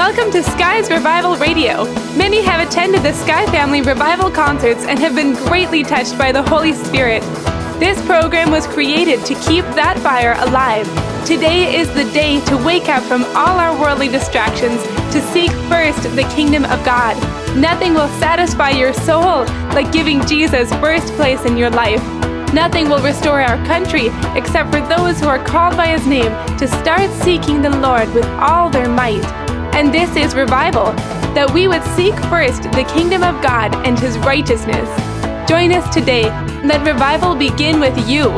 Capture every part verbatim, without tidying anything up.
Welcome to Sky's Revival Radio. Many have attended the Sky Family Revival concerts and have been greatly touched by the Holy Spirit. This program was created to keep that fire alive. Today is the day to wake up from all our worldly distractions to seek first the kingdom of God. Nothing will satisfy your soul like giving Jesus first place in your life. Nothing will restore our country except for those who are called by His name to start seeking the Lord with all their might. And this is revival, that we would seek first the kingdom of God and His righteousness. Join us today. Let revival begin with you.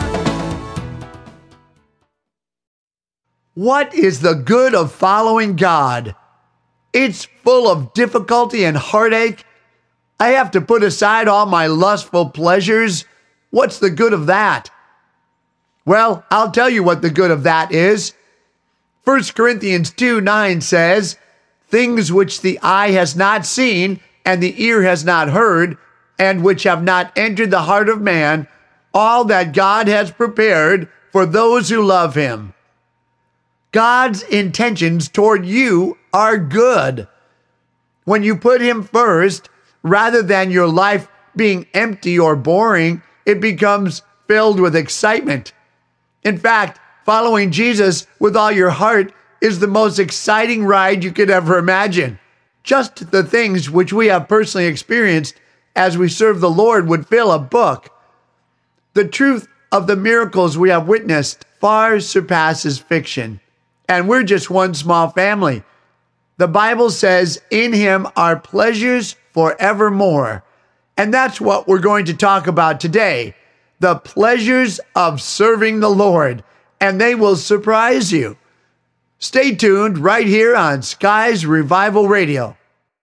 What is the good of following God? It's full of difficulty and heartache. I have to put aside all my lustful pleasures. What's the good of that? Well, I'll tell you what the good of that is. First Corinthians two nine says, "Things which the eye has not seen and the ear has not heard, and which have not entered the heart of man, all that God has prepared for those who love Him." God's intentions toward you are good. When you put Him first, rather than your life being empty or boring, it becomes filled with excitement. In fact, following Jesus with all your heart is the most exciting ride you could ever imagine. Just the things which we have personally experienced as we serve the Lord would fill a book. The truth of the miracles we have witnessed far surpasses fiction. And we're just one small family. The Bible says, "In Him are pleasures forevermore." And that's what we're going to talk about today. The pleasures of serving the Lord. And they will surprise you. Stay tuned right here on Sky's Revival Radio.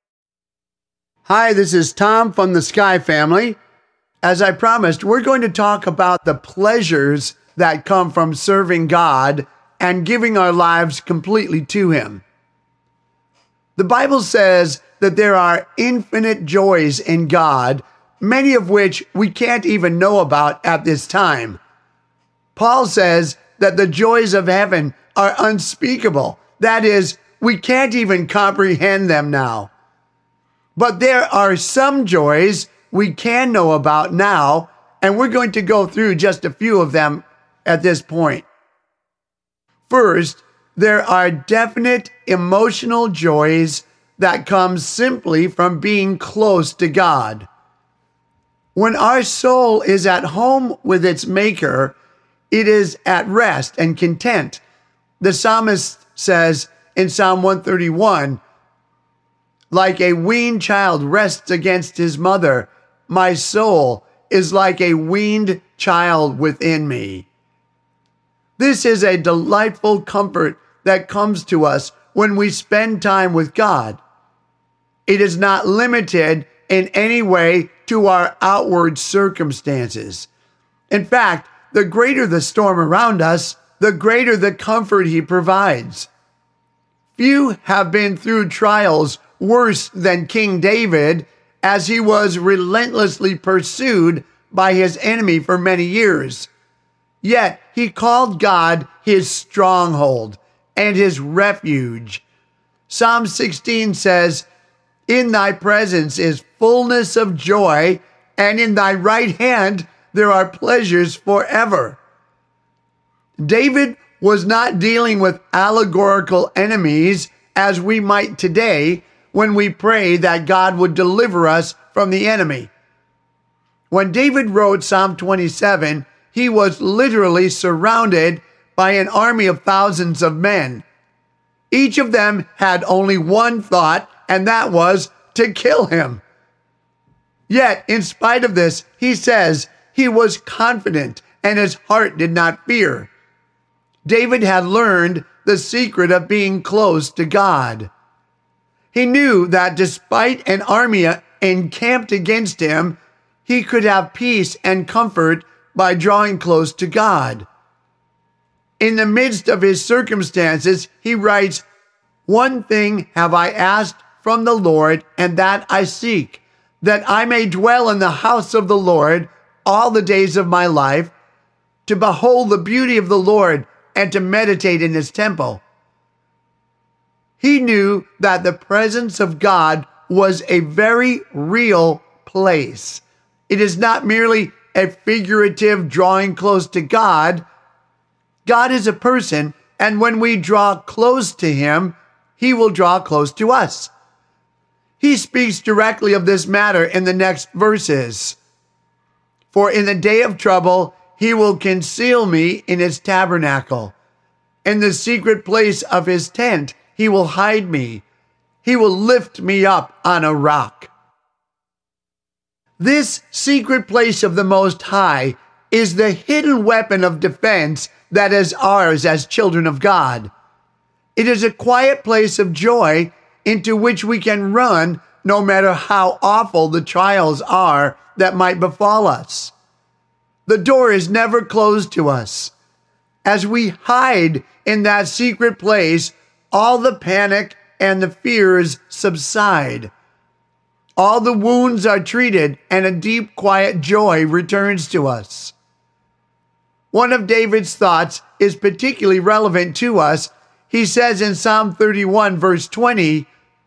Hi, this is Tom from the Sky Family. As I promised, we're going to talk about the pleasures that come from serving God and giving our lives completely to Him. The Bible says that there are infinite joys in God, many of which we can't even know about at this time. Paul says that the joys of heaven are unspeakable. That is, we can't even comprehend them now. But there are some joys we can know about now, and we're going to go through just a few of them at this point. First, there are definite emotional joys that come simply from being close to God. When our soul is at home with its Maker, it is at rest and content. The psalmist says in Psalm one thirty-one, "Like a weaned child rests against his mother, my soul is like a weaned child within me." This is a delightful comfort that comes to us when we spend time with God. It is not limited in any way to our outward circumstances. In fact, the greater the storm around us, the greater the comfort He provides. Few have been through trials worse than King David, as he was relentlessly pursued by his enemy for many years. Yet he called God his stronghold and his refuge. Psalm sixteen says, "In Thy presence is fullness of joy, and in Thy right hand there are pleasures forever." David was not dealing with allegorical enemies as we might today when we pray that God would deliver us from the enemy. When David wrote Psalm twenty-seven, he was literally surrounded by an army of thousands of men. Each of them had only one thought, and that was to kill him. Yet, in spite of this, he says he was confident and his heart did not fear. David had learned the secret of being close to God. He knew that despite an army encamped against him, he could have peace and comfort by drawing close to God. In the midst of his circumstances, he writes, "One thing have I asked from the Lord, and that I seek, that I may dwell in the house of the Lord all the days of my life, to behold the beauty of the Lord and to meditate in His temple." He knew that the presence of God was a very real place. It is not merely a figurative drawing close to God. God is a person, and when we draw close to him, he will draw close to us. He speaks directly of this matter in the next verses. For in the day of trouble, he will conceal me in his tabernacle. In the secret place of his tent, he will hide me. He will lift me up on a rock. This secret place of the Most High is the hidden weapon of defense that is ours as children of God. It is a quiet place of joy into which we can run no matter how awful the trials are that might befall us. The door is never closed to us. As we hide in that secret place, all the panic and the fears subside. All the wounds are treated, and a deep, quiet joy returns to us. One of David's thoughts is particularly relevant to us. He says in Psalm thirty-one, verse twenty,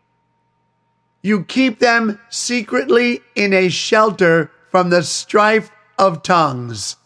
"You keep them secretly in a shelter from the strife of tongues."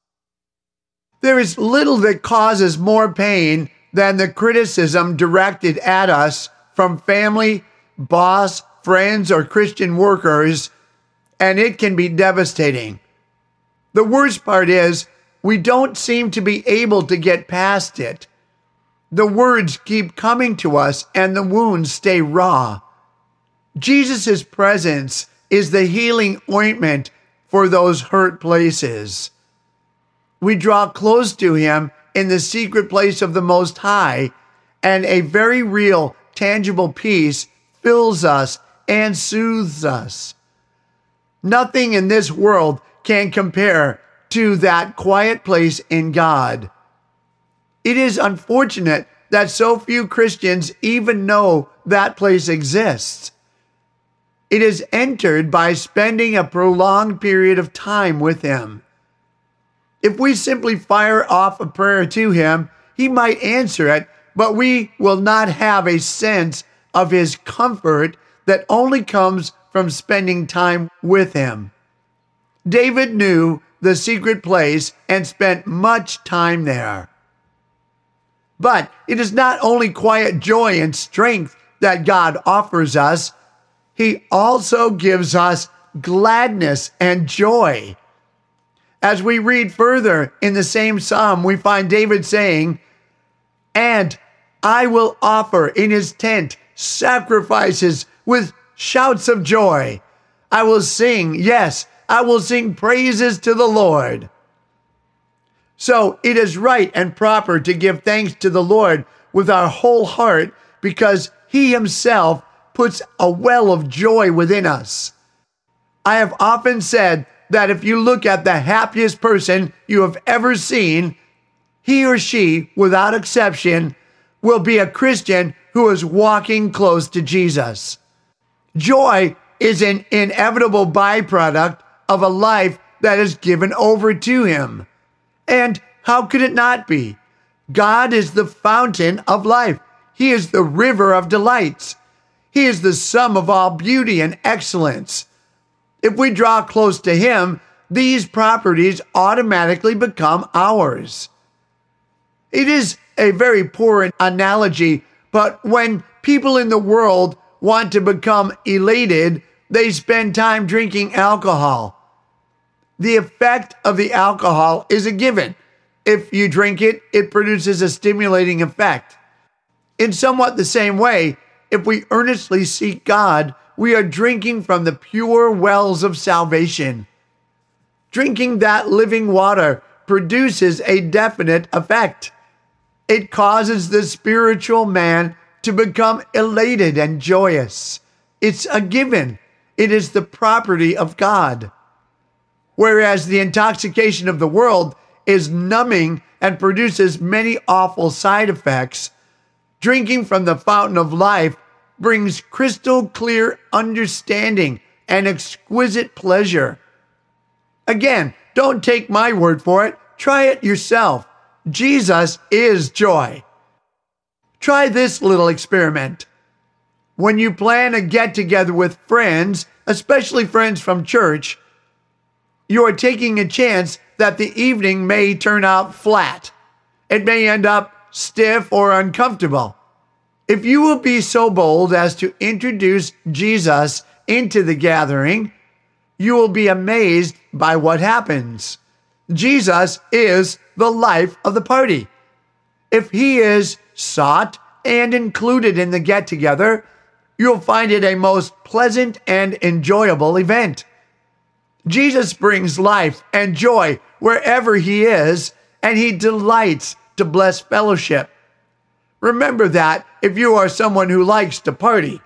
There is little that causes more pain than the criticism directed at us from family, boss, friends, or Christian workers, and it can be devastating. The worst part is we don't seem to be able to get past it. The words keep coming to us and the wounds stay raw. Jesus' presence is the healing ointment for those hurt places. We draw close to him in the secret place of the Most High, and a very real, tangible peace fills us and soothes us. Nothing in this world can compare to that quiet place in God. It is unfortunate that so few Christians even know that place exists. It is entered by spending a prolonged period of time with him. If we simply fire off a prayer to him, he might answer it, but we will not have a sense of his comfort that only comes from spending time with him. David knew the secret place and spent much time there. But it is not only quiet joy and strength that God offers us, he also gives us gladness and joy. As we read further in the same psalm, we find David saying, "And I will offer in his tent sacrifices with shouts of joy. I will sing, yes, I will sing praises to the Lord." So it is right and proper to give thanks to the Lord with our whole heart, because he himself puts a well of joy within us. I have often said that if you look at the happiest person you have ever seen, he or she, without exception, will be a Christian who is walking close to Jesus. Joy is an inevitable byproduct of a life that is given over to him. And how could it not be? God is the fountain of life. He is the river of delights. He is the sum of all beauty and excellence. If we draw close to him, these properties automatically become ours. It is a very poor analogy, but when people in the world want to become elated, they spend time drinking alcohol. The effect of the alcohol is a given. If you drink it, it produces a stimulating effect. In somewhat the same way, if we earnestly seek God, we are drinking from the pure wells of salvation. Drinking that living water produces a definite effect. It causes the spiritual man to become elated and joyous. It's a given. It is the property of God. Whereas the intoxication of the world is numbing and produces many awful side effects, drinking from the fountain of life brings crystal clear understanding and exquisite pleasure. Again, don't take my word for it. Try it yourself. Jesus is joy. Try this little experiment. When you plan a get-together with friends, especially friends from church, you are taking a chance that the evening may turn out flat. It may end up stiff or uncomfortable. If you will be so bold as to introduce Jesus into the gathering, you will be amazed by what happens. Jesus is the life of the party. If he is sought and included in the get-together, you'll find it a most pleasant and enjoyable event. Jesus brings life and joy wherever he is, and he delights to bless fellowship. Remember that if you are someone who likes to party.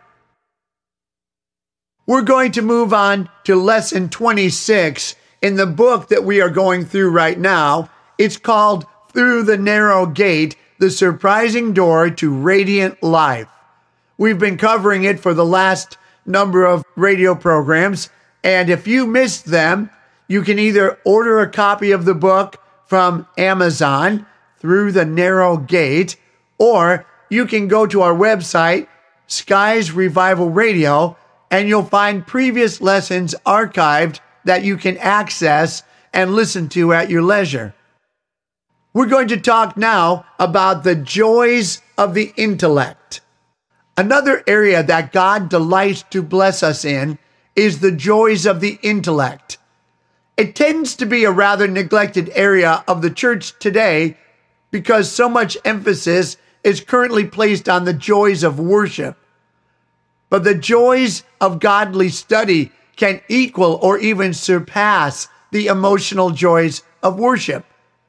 We're going to move on to lesson twenty-six in the book that we are going through right now. It's called Through the Narrow Gate, The Surprising Door to Radiant Life. We've been covering it for the last number of radio programs, and if you missed them, you can either order a copy of the book from Amazon, Through the Narrow Gate, or you can go to our website, Skies Revival Radio, and you'll find previous lessons archived that you can access and listen to at your leisure. We're going to talk now about the joys of the intellect. Another area that God delights to bless us in is the joys of the intellect. It tends to be a rather neglected area of the church today because so much emphasis is currently placed on the joys of worship. But the joys of godly study can equal or even surpass the emotional joys of worship.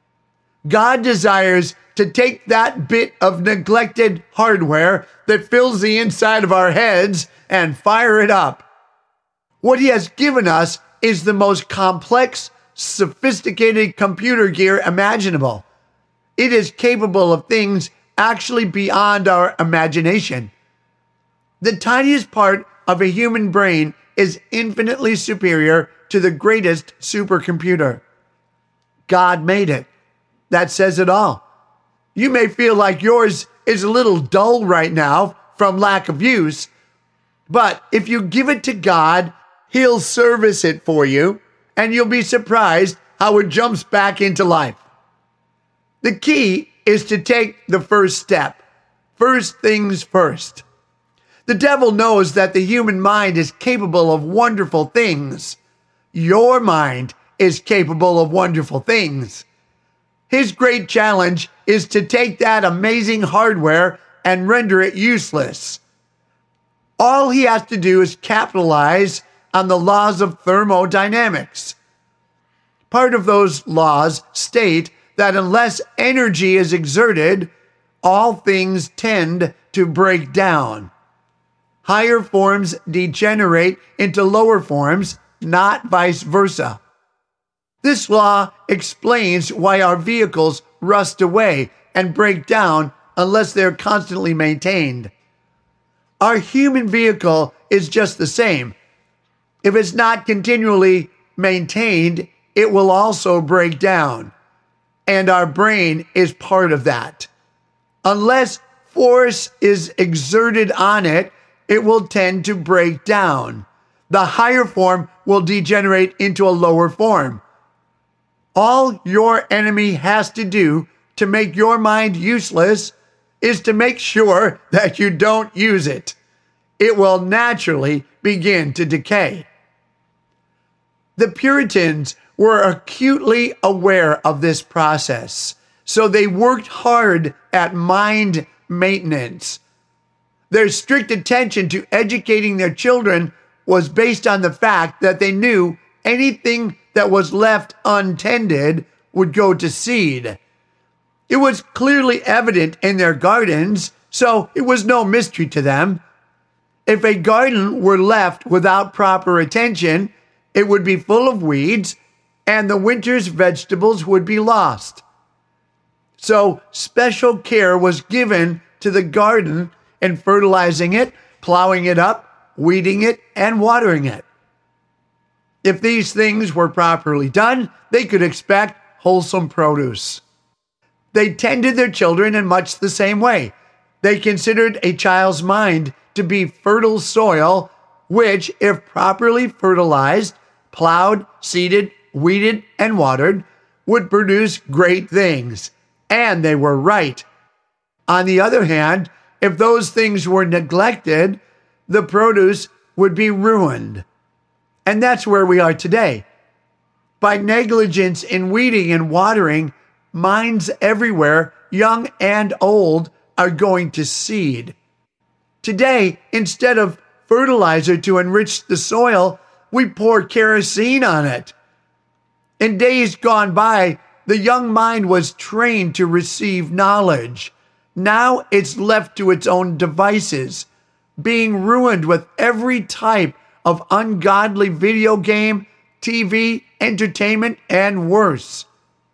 God desires to take that bit of neglected hardware that fills the inside of our heads and fire it up. What he has given us is the most complex, sophisticated computer gear imaginable. It is capable of things actually beyond our imagination. The tiniest part of a human brain is infinitely superior to the greatest supercomputer. God made it. That says it all. You may feel like yours is a little dull right now from lack of use, but if you give it to God, he'll service it for you, and you'll be surprised how it jumps back into life. The key is to take the first step. First things first. The devil knows that the human mind is capable of wonderful things. Your mind is capable of wonderful things. His great challenge is to take that amazing hardware and render it useless. All he has to do is capitalize on the laws of thermodynamics. Part of those laws state that unless energy is exerted, all things tend to break down. Higher forms degenerate into lower forms, not vice versa. This law explains why our vehicles rust away and break down unless they're constantly maintained. Our human vehicle is just the same. If it's not continually maintained, it will also break down. And our brain is part of that. Unless force is exerted on it, it will tend to break down. The higher form will degenerate into a lower form. All your enemy has to do to make your mind useless is to make sure that you don't use it. It will naturally begin to decay. The Puritans were acutely aware of this process, so they worked hard at mind maintenance. Their strict attention to educating their children was based on the fact that they knew anything that was left untended would go to seed. It was clearly evident in their gardens, so it was no mystery to them. If a garden were left without proper attention, it would be full of weeds, and the winter's vegetables would be lost. So special care was given to the garden in fertilizing it, plowing it up, weeding it, and watering it. If these things were properly done, they could expect wholesome produce. They tended their children in much the same way. They considered a child's mind to be fertile soil, which, if properly fertilized, plowed, seeded, weeded, and watered, would produce great things. And they were right. On the other hand, if those things were neglected, the produce would be ruined. And that's where we are today. By negligence in weeding and watering, minds everywhere, young and old, are going to seed. Today, instead of fertilizer to enrich the soil, we pour kerosene on it. In days gone by, the young mind was trained to receive knowledge. Now it's left to its own devices, being ruined with every type of ungodly video game, T V, entertainment, and worse.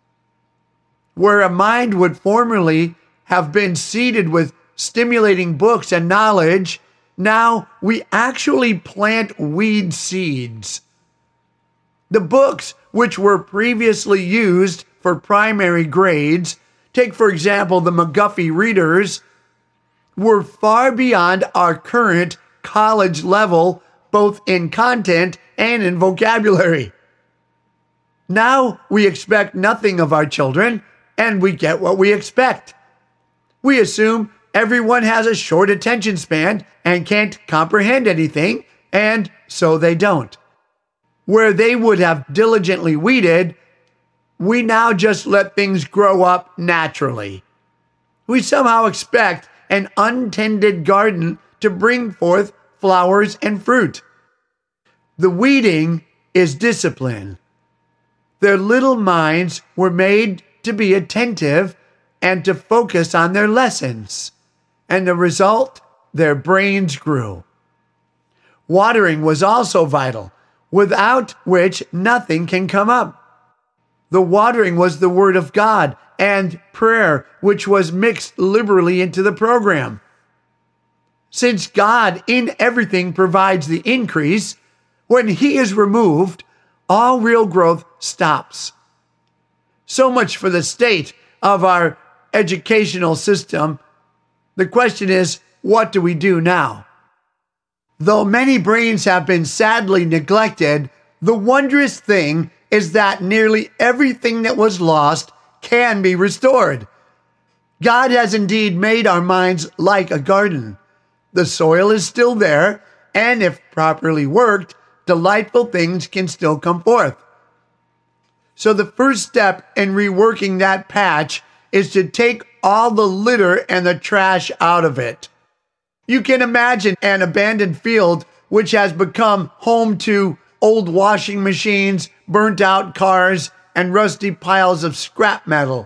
Where a mind would formerly have been seeded with stimulating books and knowledge, now we actually plant weed seeds. The books which were previously used for primary grades, take for example the McGuffey readers, were far beyond our current college level, both in content and in vocabulary. Now we expect nothing of our children, and we get what we expect. We assume everyone has a short attention span and can't comprehend anything, and so they don't. Where they would have diligently weeded, we now just let things grow up naturally. We somehow expect an untended garden to bring forth flowers and fruit. The weeding is discipline. Their little minds were made to be attentive and to focus on their lessons. And the result, their brains grew. Watering was also vital, without which nothing can come up. The watering was the word of God and prayer, which was mixed liberally into the program. Since God in everything provides the increase, when He is removed, all real growth stops. So much for the state of our educational system. The question is, what do we do now? Though many brains have been sadly neglected, the wondrous thing is that nearly everything that was lost can be restored. God has indeed made our minds like a garden. The soil is still there, and if properly worked, delightful things can still come forth. So the first step in reworking that patch is to take all the litter and the trash out of it. You can imagine an abandoned field which has become home to old washing machines, burnt out cars, and rusty piles of scrap metal.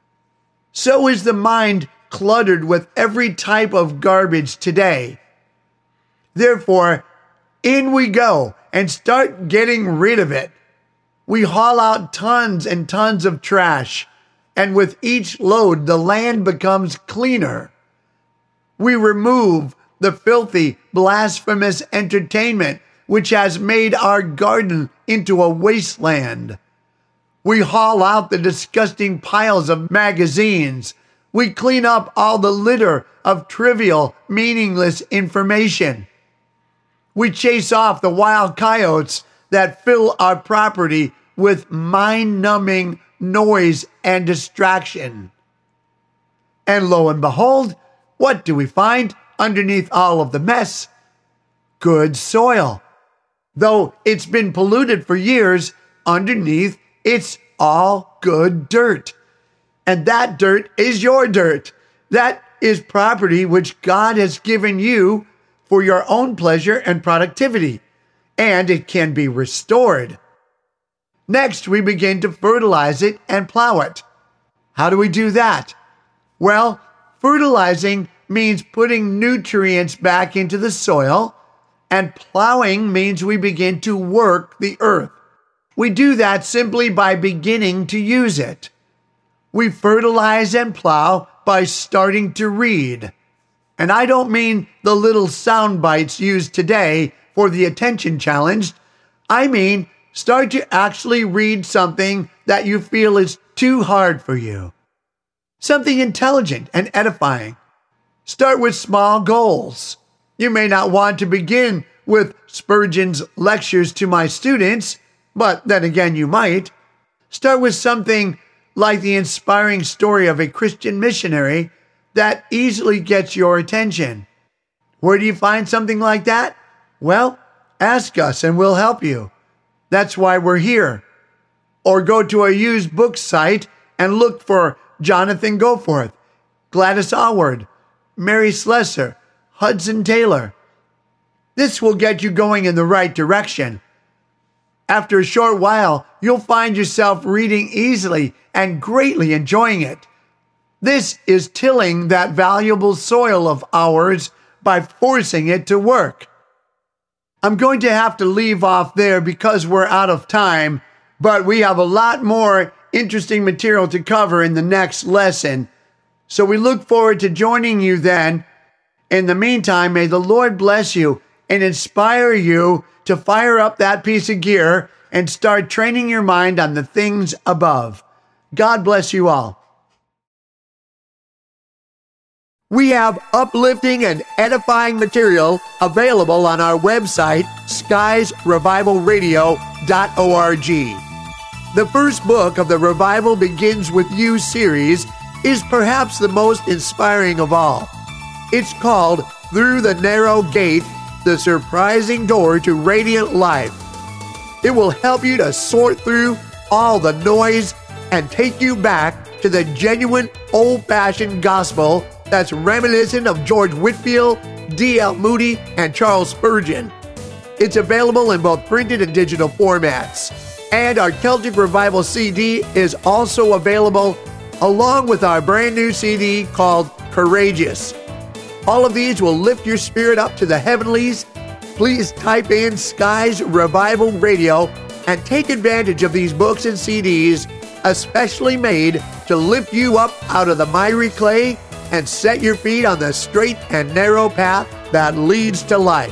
So is the mind cluttered with every type of garbage today. Therefore, in we go and start getting rid of it. We haul out tons and tons of trash, and with each load, the land becomes cleaner. We remove the filthy, blasphemous entertainment which has made our garden into a wasteland. We haul out the disgusting piles of magazines. We clean up all the litter of trivial, meaningless information. We chase off the wild coyotes that fill our property with mind-numbing noise and distraction. And lo and behold, what do we find underneath all of the mess? Good soil. Though it's been polluted for years, underneath it's all good dirt. And that dirt is your dirt. That is property which God has given you for your own pleasure and productivity, and it can be restored. Next, we begin to fertilize it and plow it. How do we do that? Well, fertilizing means putting nutrients back into the soil, and plowing means we begin to work the earth. We do that simply by beginning to use it. We fertilize and plow by starting to read. And I don't mean the little sound bites used today for the attention challenged. I mean start to actually read something that you feel is too hard for you. Something intelligent and edifying. Start with small goals. You may not want to begin with Spurgeon's lectures to my students, but then again you might. Start with something like the inspiring story of a Christian missionary that easily gets your attention. Where do you find something like that? Well, ask us and we'll help you. That's why we're here. Or go to a used book site and look for Jonathan Goforth, Gladys Allward, Mary Slessor, Hudson Taylor. This will get you going in the right direction. After a short while, you'll find yourself reading easily and greatly enjoying it. This is tilling that valuable soil of ours by forcing it to work. I'm going to have to leave off there because we're out of time, but we have a lot more interesting material to cover in the next lesson. So we look forward to joining you then. In the meantime, may the Lord bless you and inspire you to fire up that piece of gear and start training your mind on the things above. God bless you all. We have uplifting and edifying material available on our website, skies revival radio dot org. The first book of the Revival Begins With You series is perhaps the most inspiring of all. It's called Through the Narrow Gate, The Surprising Door to Radiant Life. It will help you to sort through all the noise and take you back to the genuine old-fashioned gospel that's reminiscent of George Whitefield, D L Moody, and Charles Spurgeon. It's available in both printed and digital formats. And our Celtic Revival C D is also available along with our brand new C D called Courageous. All of these will lift your spirit up to the heavenlies. Please type in Skies Revival Radio and take advantage of these books and C Ds, especially made to lift you up out of the miry clay and set your feet on the straight and narrow path that leads to life.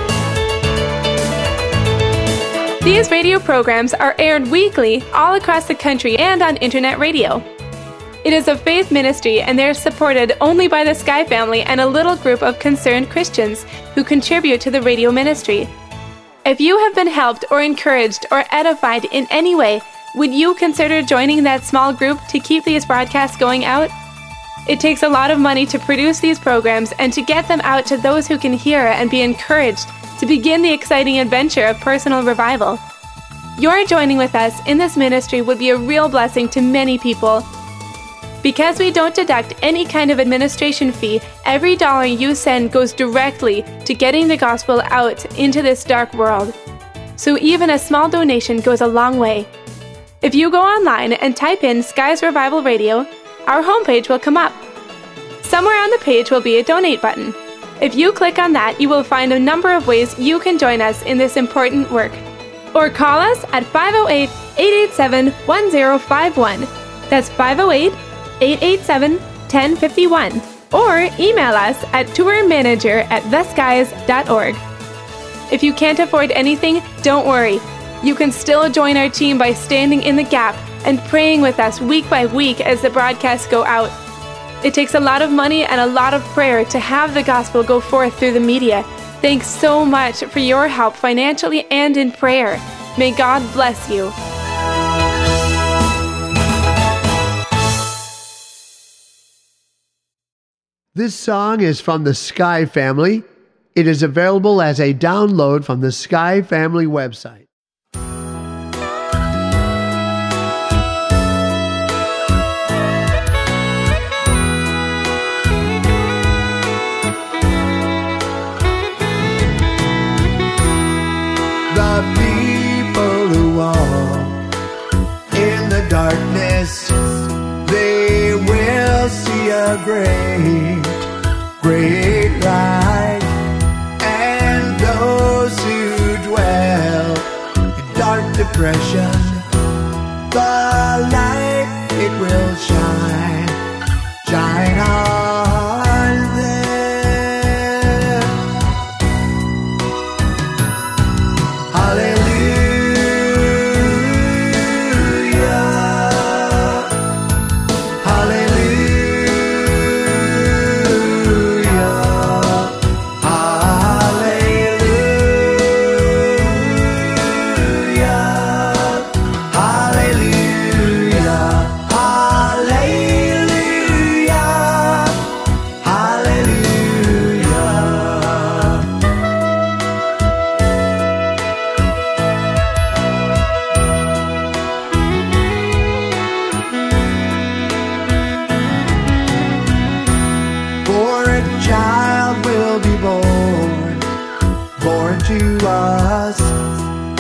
These radio programs are aired weekly all across the country and on internet radio. It is a faith ministry, and they're supported only by the Sky family and a little group of concerned Christians who contribute to the radio ministry. If you have been helped or encouraged or edified in any way, would you consider joining that small group to keep these broadcasts going out? It takes a lot of money to produce these programs and to get them out to those who can hear and be encouraged to begin the exciting adventure of personal revival. Your joining with us in this ministry would be a real blessing to many people. Because we don't deduct any kind of administration fee, every dollar you send goes directly to getting the gospel out into this dark world. So even a small donation goes a long way. If you go online and type in Skies Revival Radio, our homepage will come up. Somewhere on the page will be a donate button. If you click on that, you will find a number of ways you can join us in this important work. Or call us at five oh eight, eight eight seven, one oh five one. That's five oh eight, eight eight seven, one oh five one. Or email us at tourmanager at the skies dot org. If you can't afford anything, don't worry. You can still join our team by standing in the gap and praying with us week by week as the broadcasts go out. It takes a lot of money and a lot of prayer to have the gospel go forth through the media. Thanks so much for your help financially and in prayer. May God bless you. This song is from the Sky Family. It is available as a download from the Sky Family website. The people who walk in the darkness, they will see a great, great light. And those who dwell in dark depression, the light, it will shine, shine on them. Hallelujah. Hallelujah.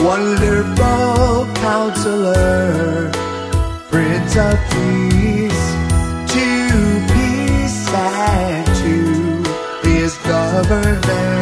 Wonderful Counselor, Prince of Peace, to peace and to His government.